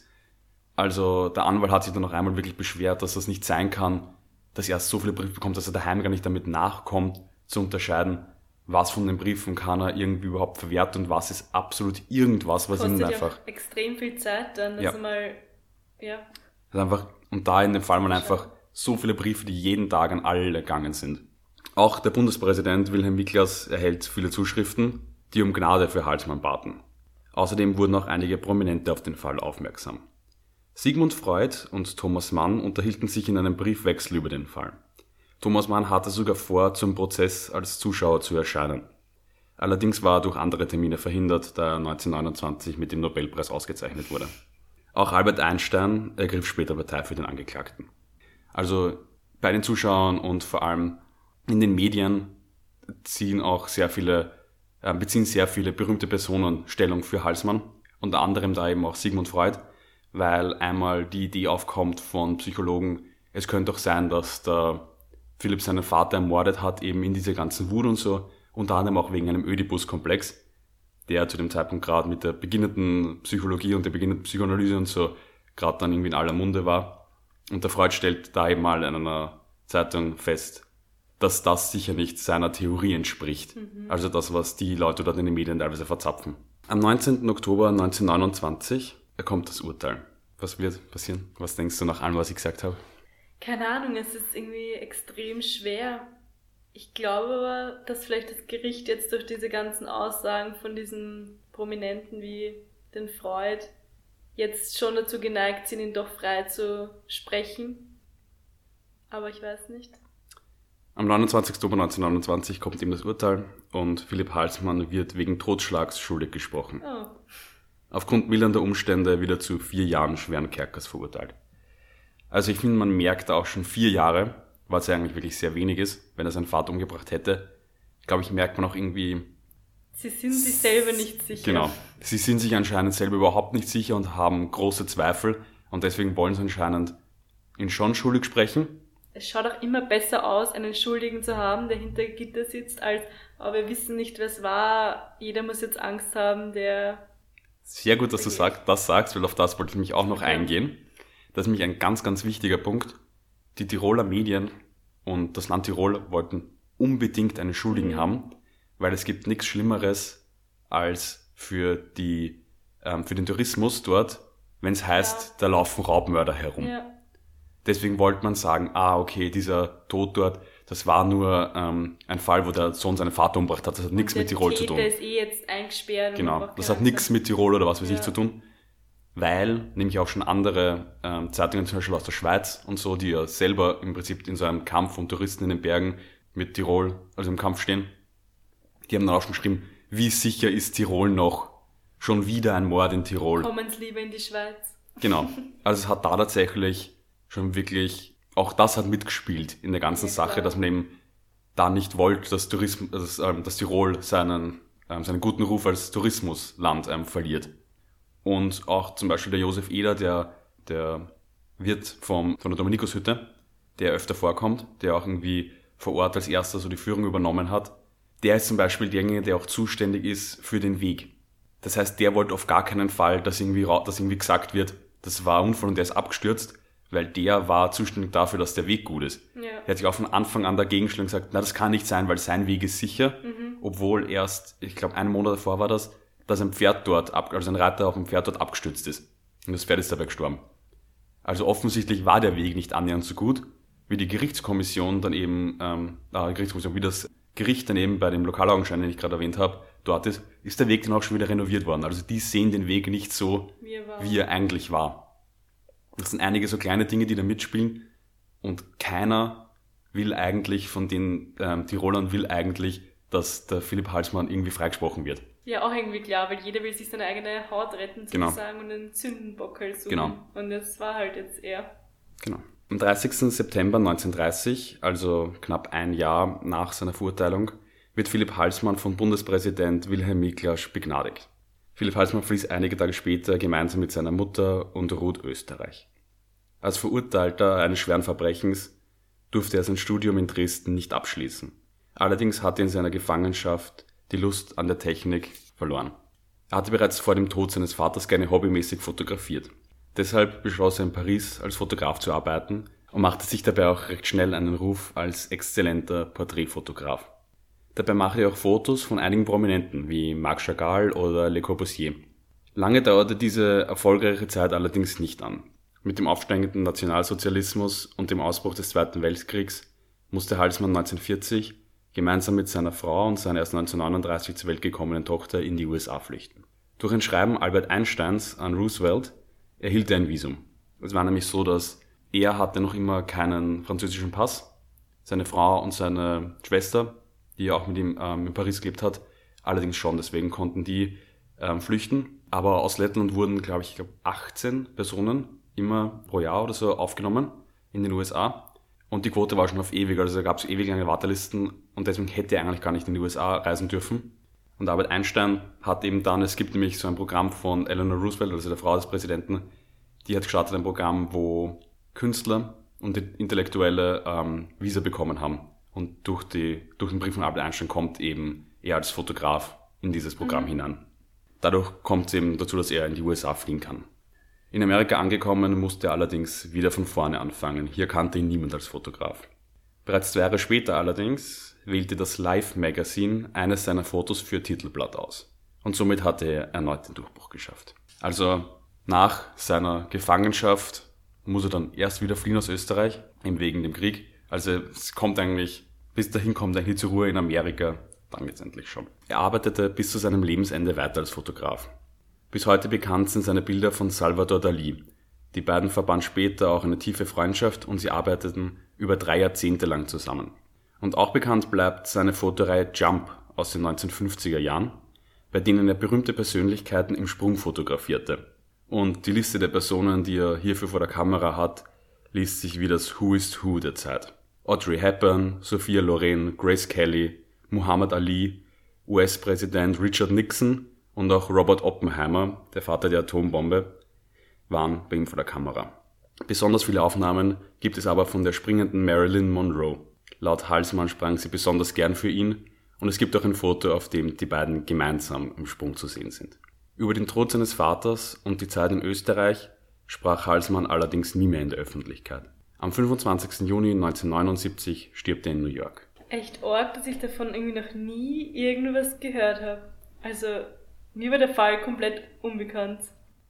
Also der Anwalt hat sich dann noch einmal wirklich beschwert, dass das nicht sein kann, dass er so viele Briefe bekommt, dass er daheim gar nicht damit nachkommt, zu unterscheiden, was von den Briefen kann er irgendwie überhaupt verwerten und was ist absolut irgendwas, was ihm einfach... Kostet ja extrem viel Zeit dann, dass ja. er mal... Ja. Das einfach, und da in dem Fall mal einfach so viele Briefe, die jeden Tag an alle gegangen sind. Auch der Bundespräsident Wilhelm Miklas erhält viele Zuschriften, die um Gnade für Halsmann baten. Außerdem wurden auch einige Prominente auf den Fall aufmerksam. Sigmund Freud und Thomas Mann unterhielten sich in einem Briefwechsel über den Fall. Thomas Mann hatte sogar vor, zum Prozess als Zuschauer zu erscheinen. Allerdings war er durch andere Termine verhindert, da er neunzehnhundertneunundzwanzig mit dem Nobelpreis ausgezeichnet wurde. Auch Albert Einstein ergriff später Partei für den Angeklagten. Also bei den Zuschauern und vor allem in den Medien ziehen auch sehr viele, äh, beziehen sehr viele berühmte Personen Stellung für Halsmann, unter anderem da eben auch Sigmund Freud, weil einmal die Idee aufkommt von Psychologen, es könnte doch sein, dass der Philipp seinen Vater ermordet hat, eben in dieser ganzen Wut und so, unter anderem auch wegen einem Ödipus-Komplex, der zu dem Zeitpunkt gerade mit der beginnenden Psychologie und der beginnenden Psychoanalyse und so gerade dann irgendwie in aller Munde war. Und der Freud stellt da eben mal in einer Zeitung fest, dass das sicher nicht seiner Theorie entspricht. Mhm. Also das, was die Leute dort in den Medien teilweise verzapfen. Am neunzehnten Oktober neunzehnhundertneunundzwanzig erkommt das Urteil. Was wird passieren? Was denkst du nach allem, was ich gesagt habe? Keine Ahnung, es ist irgendwie extrem schwer. Ich glaube aber, dass vielleicht das Gericht jetzt durch diese ganzen Aussagen von diesen Prominenten wie den Freud jetzt schon dazu geneigt sind, ihn doch frei zu sprechen. Aber ich weiß nicht. Am neunundzwanzigsten Oktober neunzehnhundertneunundzwanzig kommt ihm das Urteil und Philipp Halsmann wird wegen Totschlags schuldig gesprochen. Oh. Aufgrund mildernder Umstände wieder zu vier Jahren schweren Kerkers verurteilt. Also ich finde, man merkt auch schon vier Jahre, was ja eigentlich wirklich sehr wenig ist, wenn er seinen Vater umgebracht hätte. Ich glaube, ich merkt man auch irgendwie... Sie sind sich selber nicht sicher. Genau. Sie sind sich anscheinend selber überhaupt nicht sicher und haben große Zweifel und deswegen wollen sie anscheinend ihn schon schuldig sprechen. es schaut auch immer besser aus, einen Schuldigen zu haben, der hinter Gitter sitzt, als, aber wir wissen nicht, wer es war, jeder muss jetzt Angst haben, der... Sehr gut, dass du sag, das sagst, weil auf das wollte ich mich auch noch okay. eingehen. Das ist nämlich ein ganz, ganz wichtiger Punkt. Die Tiroler Medien und das Land Tirol wollten unbedingt einen Schuldigen mhm. haben, weil es gibt nichts Schlimmeres als für die ähm, für den Tourismus dort, wenn es heißt, ja. da laufen Raubmörder herum. Ja. Deswegen wollte man sagen, ah, okay, dieser Tod dort, das war nur ähm, ein Fall, wo der Sohn seinen Vater umgebracht hat. Das hat nichts mit Tirol Täter zu tun. Der ist eh jetzt eingesperrt. Genau, das hat nichts mit Tirol oder was weiß ja. ich zu tun. Weil nämlich auch schon andere ähm, Zeitungen, zum Beispiel aus der Schweiz und so, die ja selber im Prinzip in so einem Kampf um Touristen in den Bergen mit Tirol, also im Kampf stehen, die haben dann auch schon geschrieben, wie sicher ist Tirol noch? Schon wieder ein Mord in Tirol. Kommen Sie lieber in die Schweiz. Genau, also es hat da tatsächlich schon wirklich, auch das hat mitgespielt in der ganzen ja, Sache, klar. dass man eben da nicht wollte, dass, Tourismus, dass, ähm, dass Tirol seinen, ähm, seinen guten Ruf als Tourismusland ähm, verliert. Und auch zum Beispiel der Josef Eder, der, der Wirt vom, von der Dominikushütte, der öfter vorkommt, der auch irgendwie vor Ort als erster so die Führung übernommen hat, der ist zum Beispiel derjenige, der auch zuständig ist für den Weg. Das heißt, der wollte auf gar keinen Fall, dass irgendwie, dass irgendwie gesagt wird, das war ein Unfall und der ist abgestürzt, weil der war zuständig dafür, dass der Weg gut ist. Ja. Er hat sich auch von Anfang an dagegen gestellt und gesagt, na, das kann nicht sein, weil sein Weg ist sicher, mhm. obwohl erst, ich glaube, einen Monat davor war das, dass ein Pferd dort, ab, also ein Reiter auf dem Pferd dort abgestürzt ist. Und das Pferd ist dabei gestorben. Also offensichtlich war der Weg nicht annähernd so gut, wie die Gerichtskommission dann eben, ähm, äh, Gerichtskommission, wie das Gericht dann eben bei dem Lokalaugenschein, den ich gerade erwähnt habe, dort ist, ist der Weg dann auch schon wieder renoviert worden. Also die sehen den Weg nicht so, wie er, war. Wie er eigentlich war. Das sind einige so kleine Dinge, die da mitspielen und keiner will eigentlich von den ähm, Tirolern will eigentlich, dass der Philipp Halsmann irgendwie freigesprochen wird. Ja, auch irgendwie klar, weil jeder will sich seine eigene Haut retten, sozusagen, genau. und einen Sündenbock halt suchen. Genau. Und das war halt jetzt er. Genau. Am dreißigsten September neunzehnhundertdreißig, also knapp ein Jahr nach seiner Verurteilung, wird Philipp Halsmann von Bundespräsident Wilhelm Miklas begnadigt. Philipp Halsmann verließ einige Tage später gemeinsam mit seiner Mutter und Ruth Österreich. Als Verurteilter eines schweren Verbrechens durfte er sein Studium in Dresden nicht abschließen. Allerdings hatte er in seiner Gefangenschaft die Lust an der Technik verloren. Er hatte bereits vor dem Tod seines Vaters gerne hobbymäßig fotografiert. Deshalb beschloss er in Paris als Fotograf zu arbeiten und machte sich dabei auch recht schnell einen Ruf als exzellenter Porträtfotograf. Dabei machte er auch Fotos von einigen Prominenten wie Marc Chagall oder Le Corbusier. Lange dauerte diese erfolgreiche Zeit allerdings nicht an. Mit dem aufsteigenden Nationalsozialismus und dem Ausbruch des Zweiten Weltkriegs musste Halsmann neunzehnhundertvierzig gemeinsam mit seiner Frau und seiner erst neunzehnhundertneunundneunzig zur Welt gekommenen Tochter in die U S A flüchten. Durch ein Schreiben Albert Einsteins an Roosevelt erhielt er ein Visum. Es war nämlich so, dass er hatte noch immer keinen französischen Pass. Seine Frau und seine Schwester, die auch mit ihm ähm, in Paris gelebt hat, allerdings schon. Deswegen konnten die ähm, flüchten. Aber aus Lettland wurden, glaube ich, ich glaube achtzehn Personen immer pro Jahr oder so aufgenommen in den U S A. Und die Quote war schon auf ewig, also da gab es ewig lange Wartelisten und deswegen hätte er eigentlich gar nicht in die U S A reisen dürfen. Und Albert Einstein hat eben dann, es gibt nämlich so ein Programm von Eleanor Roosevelt, also der Frau des Präsidenten, die hat gestartet ein Programm, wo Künstler und Intellektuelle ähm, Visa bekommen haben. Und durch, die, durch den Brief von Albert Einstein kommt eben er als Fotograf in dieses Programm mhm. hinein. Dadurch kommt es eben dazu, dass er in die U S A fliegen kann. In Amerika angekommen, musste er allerdings wieder von vorne anfangen. Hier kannte ihn niemand als Fotograf. Bereits zwei Jahre später allerdings wählte das Life Magazine eines seiner Fotos für Titelblatt aus. Und somit hatte er erneut den Durchbruch geschafft. Also nach seiner Gefangenschaft muss er dann erst wieder fliehen aus Österreich, eben wegen dem Krieg. Also es kommt eigentlich, bis dahin kommt er eigentlich zur Ruhe in Amerika, dann letztendlich schon. Er arbeitete bis zu seinem Lebensende weiter als Fotograf. Bis heute bekannt sind seine Bilder von Salvador Dalí. Die beiden verbanden später auch eine tiefe Freundschaft und sie arbeiteten über drei Jahrzehnte lang zusammen. Und auch bekannt bleibt seine Fotoreihe Jump aus den neunzehnhundertfünfziger Jahren, bei denen er berühmte Persönlichkeiten im Sprung fotografierte. Und die Liste der Personen, die er hierfür vor der Kamera hat, liest sich wie das Who is Who der Zeit. Audrey Hepburn, Sophia Loren, Grace Kelly, Muhammad Ali, U S-Präsident Richard Nixon und auch Robert Oppenheimer, der Vater der Atombombe, waren bei ihm vor der Kamera. Besonders viele Aufnahmen gibt es aber von der springenden Marilyn Monroe. Laut Halsmann sprang sie besonders gern für ihn und es gibt auch ein Foto, auf dem die beiden gemeinsam im Sprung zu sehen sind. Über den Tod seines Vaters und die Zeit in Österreich sprach Halsmann allerdings nie mehr in der Öffentlichkeit. Am fünfundzwanzigsten Juni neunzehnhundertneunundsiebzig stirbt er in New York. Echt arg, dass ich davon irgendwie noch nie irgendwas gehört habe. Also, mir war der Fall komplett unbekannt.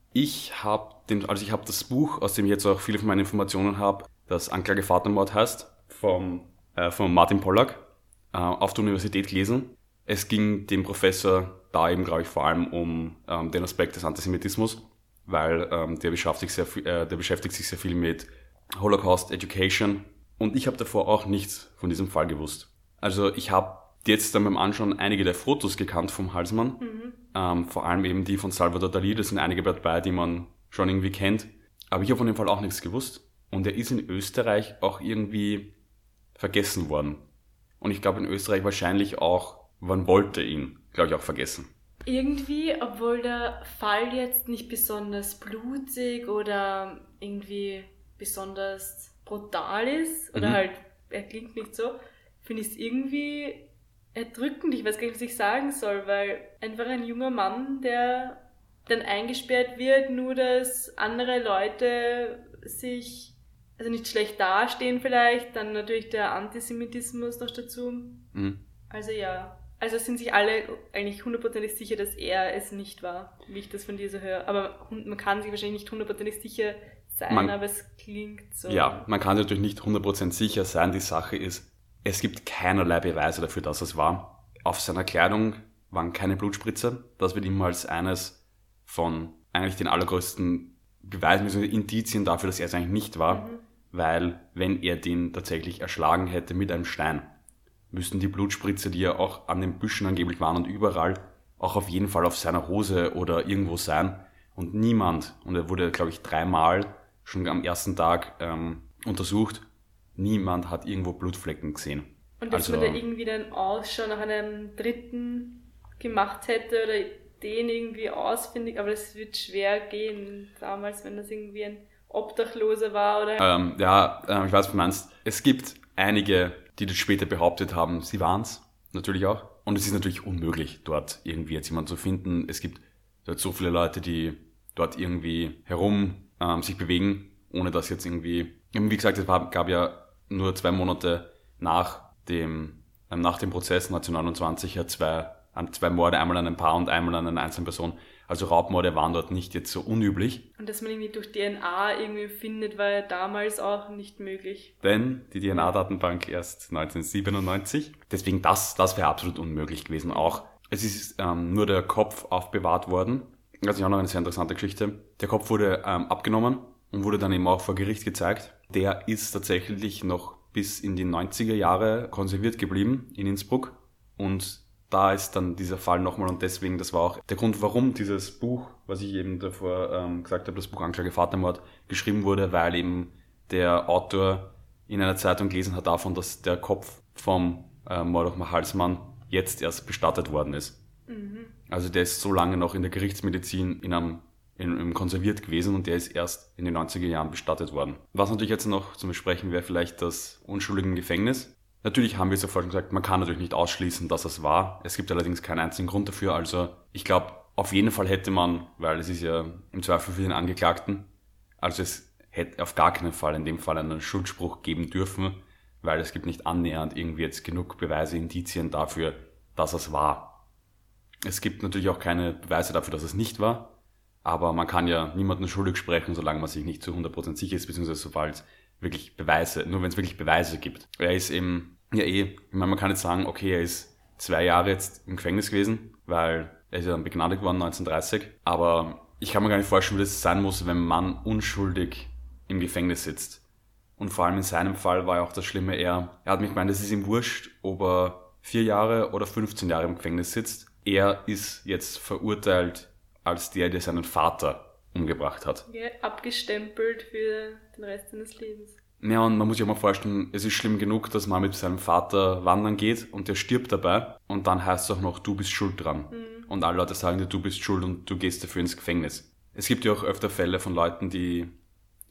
Ich habe also ich habe das Buch, aus dem ich jetzt auch viele von meinen Informationen habe, das Anklage Vatermord heißt, vom, äh, von Martin Pollack, äh, auf der Universität gelesen. Es ging dem Professor da eben, glaube ich, vor allem um ähm, den Aspekt des Antisemitismus, weil ähm, der, beschäftigt sehr, äh, der beschäftigt sich sehr viel mit Holocaust Education und ich habe davor auch nichts von diesem Fall gewusst. Also ich habe jetzt dann beim Anschauen einige der Fotos gekannt vom Halsmann, mhm. ähm, vor allem eben die von Salvador Dalí, da sind einige dabei, die man schon irgendwie kennt, aber ich habe von dem Fall auch nichts gewusst und er ist in Österreich auch irgendwie vergessen worden und ich glaube in Österreich wahrscheinlich auch, man wollte ihn, glaube ich, auch vergessen. Irgendwie, obwohl der Fall jetzt nicht besonders blutig oder irgendwie besonders brutal ist, oder mhm. halt, er klingt nicht so, finde ich es irgendwie erdrückend. Ich weiß gar nicht, was ich sagen soll, weil einfach ein junger Mann, der dann eingesperrt wird, nur dass andere Leute sich, also nicht schlecht dastehen vielleicht, dann natürlich der Antisemitismus noch dazu. Mhm. Also ja. Also sind sich alle eigentlich hundertprozentig sicher, dass er es nicht war, wie ich das von dir so höre. Aber man kann sich wahrscheinlich nicht hundertprozentig sicher sein, man, aber es klingt so. Ja, man kann natürlich nicht hundertprozentig sicher sein. Die Sache ist, es gibt keinerlei Beweise dafür, dass es war. Auf seiner Kleidung waren keine Blutspritzer. Das wird immer als eines von eigentlich den allergrößten Beweisen, also Indizien dafür, dass er es eigentlich nicht war. Mhm. Weil wenn er den tatsächlich erschlagen hätte mit einem Stein, müssten die Blutspritze, die ja auch an den Büschen angeblich waren und überall, auch auf jeden Fall auf seiner Hose oder irgendwo sein. Und niemand, und er wurde, glaube ich, dreimal schon am ersten Tag ähm, untersucht, niemand hat irgendwo Blutflecken gesehen. Und dass also, man da irgendwie dann Ausschau nach einem Dritten gemacht hätte oder den irgendwie ausfindig, aber das wird schwer gehen damals, wenn das irgendwie ein Obdachloser war oder... Ähm, ja, äh, ich weiß, was du meinst. Es gibt einige, die das später behauptet haben, sie waren's, natürlich auch. Und es ist natürlich unmöglich, dort irgendwie jetzt jemanden zu finden. Es gibt dort so viele Leute, die dort irgendwie herum ähm, sich bewegen, ohne dass jetzt irgendwie... Wie gesagt, es war, gab ja nur zwei Monate nach dem, ähm, nach dem Prozess neunzehnhundertneunundzwanzig ja zwei, zwei Morde, einmal an einem Paar und einmal an einer einzelnen Person. Also Raubmorde waren dort nicht jetzt so unüblich. Und dass man irgendwie durch D N A irgendwie findet, war ja damals auch nicht möglich. Denn die D N A-Datenbank erst neunzehnhundertsiebenundneunzig. Deswegen das, das wäre absolut unmöglich gewesen auch. Es ist ähm, nur der Kopf aufbewahrt worden. Das ist auch noch eine sehr interessante Geschichte. Der Kopf wurde ähm, abgenommen und wurde dann eben auch vor Gericht gezeigt. Der ist tatsächlich noch bis in die neunziger Jahre konserviert geblieben in Innsbruck. Und da ist dann dieser Fall nochmal, und deswegen, das war auch der Grund, warum dieses Buch, was ich eben davor ähm, gesagt habe, das Buch Anklage Vatermord, geschrieben wurde, weil eben der Autor in einer Zeitung gelesen hat davon, dass der Kopf vom äh, Mordechai Halsmann jetzt erst bestattet worden ist. Mhm. Also der ist so lange noch in der Gerichtsmedizin in einem, in, in konserviert gewesen und der ist erst in den neunziger Jahren bestattet worden. Was natürlich jetzt noch zu besprechen wäre, vielleicht das unschuldige Gefängnis. Natürlich haben wir es ja vorhin gesagt, man kann natürlich nicht ausschließen, dass es war. Es gibt allerdings keinen einzigen Grund dafür. Also ich glaube, auf jeden Fall hätte man, weil es ist ja im Zweifel für den Angeklagten, also es hätte auf gar keinen Fall in dem Fall einen Schuldspruch geben dürfen, weil es gibt nicht annähernd irgendwie jetzt genug Beweise, Indizien dafür, dass es war. Es gibt natürlich auch keine Beweise dafür, dass es nicht war, aber man kann ja niemanden schuldig sprechen, solange man sich nicht zu hundert Prozent sicher ist, beziehungsweise sobald wirklich Beweise, nur wenn es wirklich Beweise gibt. Er ist eben, ja eh, ich meine, man kann jetzt sagen, okay, er ist zwei Jahre jetzt im Gefängnis gewesen, weil er ist ja dann begnadigt worden neunzehnhundertdreißig, aber ich kann mir gar nicht vorstellen, wie das sein muss, wenn ein Mann unschuldig im Gefängnis sitzt. Und vor allem in seinem Fall war ja auch das Schlimme, er, er hat mich gemeint, es ist ihm wurscht, ob er vier Jahre oder fünfzehn Jahre im Gefängnis sitzt. Er ist jetzt verurteilt als der, der seinen Vater umgebracht hat. Ja, abgestempelt für den Rest seines Lebens. Ja, und man muss sich auch mal vorstellen, es ist schlimm genug, dass man mit seinem Vater wandern geht und der stirbt dabei und dann heißt es auch noch, du bist schuld dran. Mhm. Und alle Leute sagen dir, du bist schuld und du gehst dafür ins Gefängnis. Es gibt ja auch öfter Fälle von Leuten, die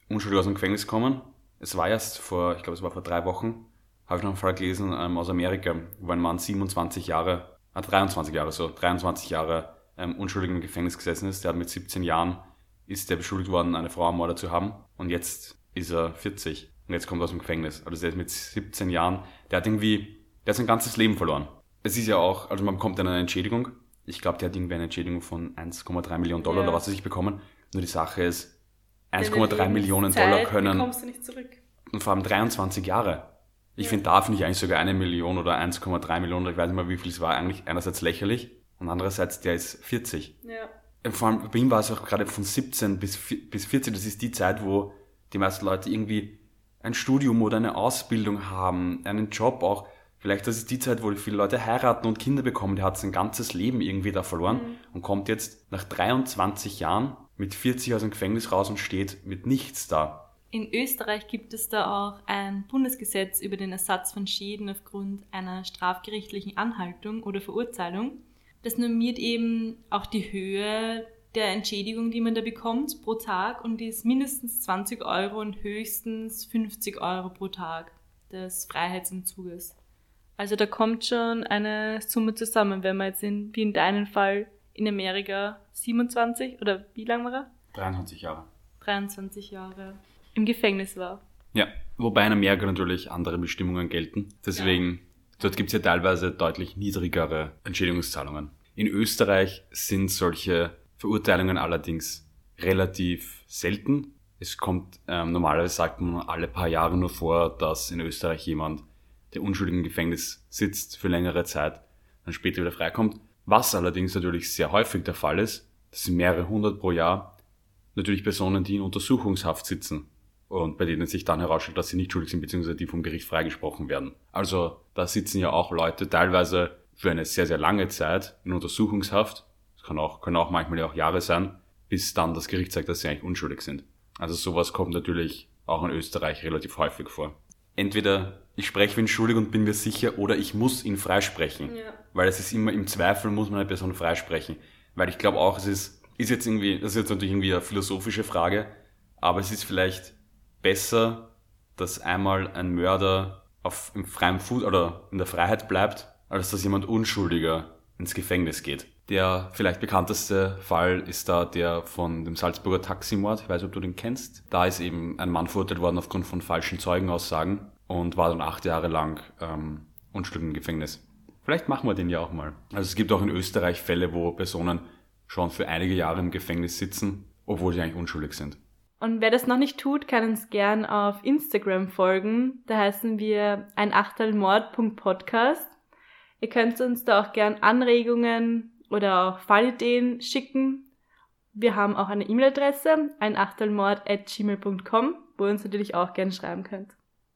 unschuldig aus dem Gefängnis kommen. Es war erst vor, ich glaube es war vor drei Wochen, habe ich noch einen Fall gelesen ähm, aus Amerika, wo ein Mann siebenundzwanzig Jahre, äh, dreiundzwanzig Jahre, so dreiundzwanzig Jahre ähm, unschuldig im Gefängnis gesessen ist. Der hat mit siebzehn Jahren, ist der beschuldigt worden, eine Frau ermordet zu haben. Und jetzt ist er vierzig und jetzt kommt er aus dem Gefängnis. Also der ist mit siebzehn Jahren, der hat irgendwie, der hat sein ganzes Leben verloren. Es ist ja auch, also man bekommt dann eine Entschädigung. Ich glaube, der hat irgendwie eine Entschädigung von eins Komma drei Millionen Dollar ja. oder was sie sich bekommen. Nur die Sache ist, eins Komma drei Millionen Dollar können, bekommst du nicht zurück. Und vor allem dreiundzwanzig Jahre. Ich ja. finde, da finde ich eigentlich sogar eine Million oder eins Komma drei Millionen, ich weiß nicht mehr, wie viel es war, eigentlich einerseits lächerlich und andererseits, der ist vierzig. Ja. Und vor allem bei ihm war es auch gerade von siebzehn bis vierzig, das ist die Zeit, wo die meisten Leute irgendwie ein Studium oder eine Ausbildung haben, einen Job auch. Vielleicht das ist die Zeit, wo viele Leute heiraten und Kinder bekommen. Der hat sein ganzes Leben irgendwie da verloren mhm. und kommt jetzt nach dreiundzwanzig Jahren mit vierzig aus dem Gefängnis raus und steht mit nichts da. In Österreich gibt es da auch ein Bundesgesetz über den Ersatz von Schäden aufgrund einer strafgerichtlichen Anhaltung oder Verurteilung. Das normiert eben auch die Höhe der Entschädigung, die man da bekommt pro Tag, und die ist mindestens zwanzig Euro und höchstens fünfzig Euro pro Tag des Freiheitsentzuges. Also da kommt schon eine Summe zusammen, wenn man jetzt in, wie in deinem Fall in Amerika siebenundzwanzig oder wie lange war er? dreiundzwanzig Jahre. dreiundzwanzig Jahre im Gefängnis war. Ja, wobei in Amerika natürlich andere Bestimmungen gelten. Deswegen, ja. Dort gibt es ja teilweise deutlich niedrigere Entschädigungszahlungen. In Österreich sind solche Verurteilungen allerdings relativ selten. Es kommt, ähm, normalerweise sagt man alle paar Jahre nur vor, dass in Österreich jemand, der unschuldig im Gefängnis sitzt für längere Zeit, dann später wieder freikommt. Was allerdings natürlich sehr häufig der Fall ist, das sind mehrere hundert pro Jahr, natürlich Personen, die in Untersuchungshaft sitzen und bei denen sich dann herausstellt, dass sie nicht schuldig sind, beziehungsweise die vom Gericht freigesprochen werden. Also da sitzen ja auch Leute teilweise für eine sehr, sehr lange Zeit in Untersuchungshaft, das kann auch, können auch manchmal ja auch Jahre sein, bis dann das Gericht sagt, dass sie eigentlich unschuldig sind. Also sowas kommt natürlich auch in Österreich relativ häufig vor. Entweder ich spreche ihn schuldig und bin mir sicher, oder ich muss ihn freisprechen. Ja. Weil es ist immer im Zweifel, muss man eine Person freisprechen. Weil ich glaube auch, es ist, ist jetzt irgendwie, das ist jetzt natürlich irgendwie eine philosophische Frage, aber es ist vielleicht besser, dass einmal ein Mörder auf, im freien Fuß oder in der Freiheit bleibt, als dass jemand Unschuldiger ins Gefängnis geht. Der vielleicht bekannteste Fall ist da der von dem Salzburger Taximord. Ich weiß nicht, ob du den kennst. Da ist eben ein Mann verurteilt worden aufgrund von falschen Zeugenaussagen und war dann acht Jahre lang ähm, unschuldig im Gefängnis. Vielleicht machen wir den ja auch mal. Also es gibt auch in Österreich Fälle, wo Personen schon für einige Jahre im Gefängnis sitzen, obwohl sie eigentlich unschuldig sind. Und wer das noch nicht tut, kann uns gern auf Instagram folgen. Da heißen wir ein Achtel Mord punkt podcast. Ihr könnt uns da auch gern Anregungen oder auch Fallideen schicken. Wir haben auch eine E-Mail-Adresse, ein achtelmord at gmail punkt com, wo ihr uns natürlich auch gerne schreiben könnt.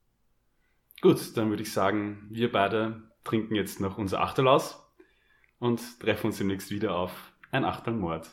Gut, dann würde ich sagen, wir beide trinken jetzt noch unser Achtel aus und treffen uns demnächst wieder auf ein Achtel Mord.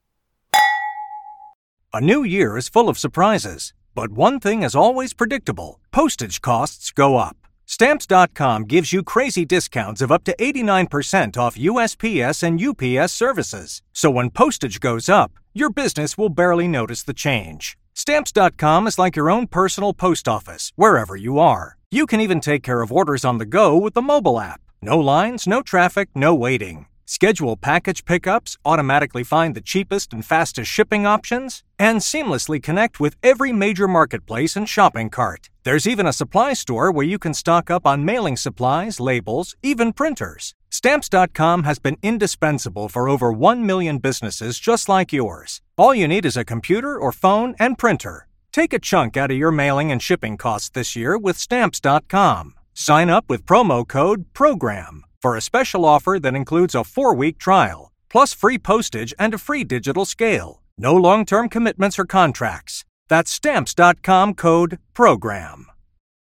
A new year is full of surprises, but one thing is always predictable. Postage costs go up. Stamps dot com gives you crazy discounts of up to eighty-nine percent off U S P S and U P S services. So when postage goes up, your business will barely notice the change. Stamps dot com is like your own personal post office, wherever you are. You can even take care of orders on the go with the mobile app. No lines, no traffic, no waiting. Schedule package pickups, automatically find the cheapest and fastest shipping options, and seamlessly connect with every major marketplace and shopping cart. There's even a supply store where you can stock up on mailing supplies, labels, even printers. Stamps dot com has been indispensable for over one million businesses just like yours. All you need is a computer or phone and printer. Take a chunk out of your mailing and shipping costs this year with Stamps dot com. Sign up with promo code PROGRAM for a special offer that includes a four-week trial, plus free postage and a free digital scale. No long-term commitments or contracts. That's Stamps dot com code PROGRAM.